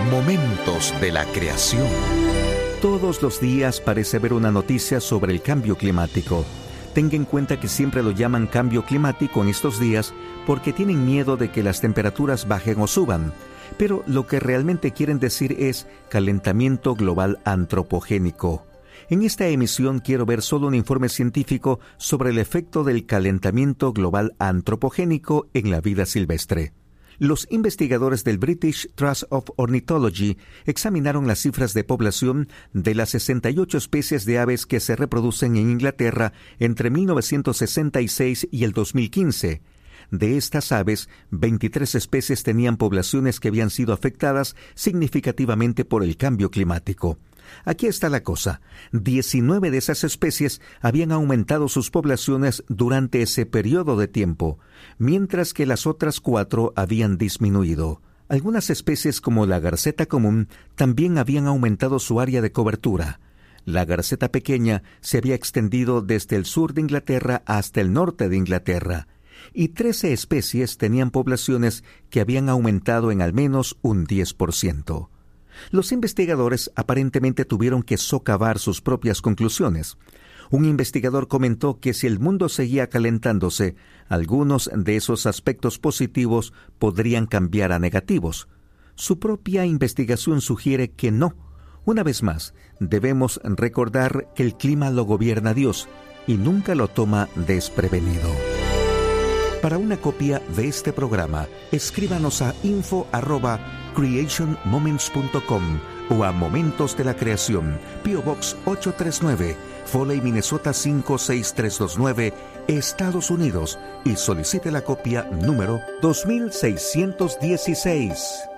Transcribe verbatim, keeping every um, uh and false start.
Momentos de la creación. Todos los días parece haber una noticia sobre el cambio climático. Tenga en cuenta que siempre lo llaman cambio climático en estos días porque tienen miedo de que las temperaturas bajen o suban. Pero lo que realmente quieren decir es calentamiento global antropogénico. En esta emisión quiero ver solo un informe científico sobre el efecto del calentamiento global antropogénico en la vida silvestre. Los investigadores del British Trust of Ornithology examinaron las cifras de población de las sesenta y ocho especies de aves que se reproducen en Inglaterra entre mil novecientos sesenta y seis y el dos mil quince. De estas aves, veintitrés especies tenían poblaciones que habían sido afectadas significativamente por el cambio climático. Aquí está la cosa. diecinueve de esas especies habían aumentado sus poblaciones durante ese periodo de tiempo, mientras que las otras cuatro habían disminuido. Algunas especies como la garceta común también habían aumentado su área de cobertura. La garceta pequeña se había extendido desde el sur de Inglaterra hasta el norte de Inglaterra, y trece especies tenían poblaciones que habían aumentado en al menos un diez por ciento. Los investigadores aparentemente tuvieron que socavar sus propias conclusiones. Un investigador comentó que si el mundo seguía calentándose, algunos de esos aspectos positivos podrían cambiar a negativos. Su propia investigación sugiere que no. Una vez más, debemos recordar que el clima lo gobierna Dios y nunca lo toma desprevenido. Para una copia de este programa, escríbanos a info arroba creation moments punto com o a Momentos de la Creación, P O Box ocho tres nueve, Foley, Minnesota cinco seis tres dos nueve, Estados Unidos, y solicite la copia número dos mil seiscientos dieciséis.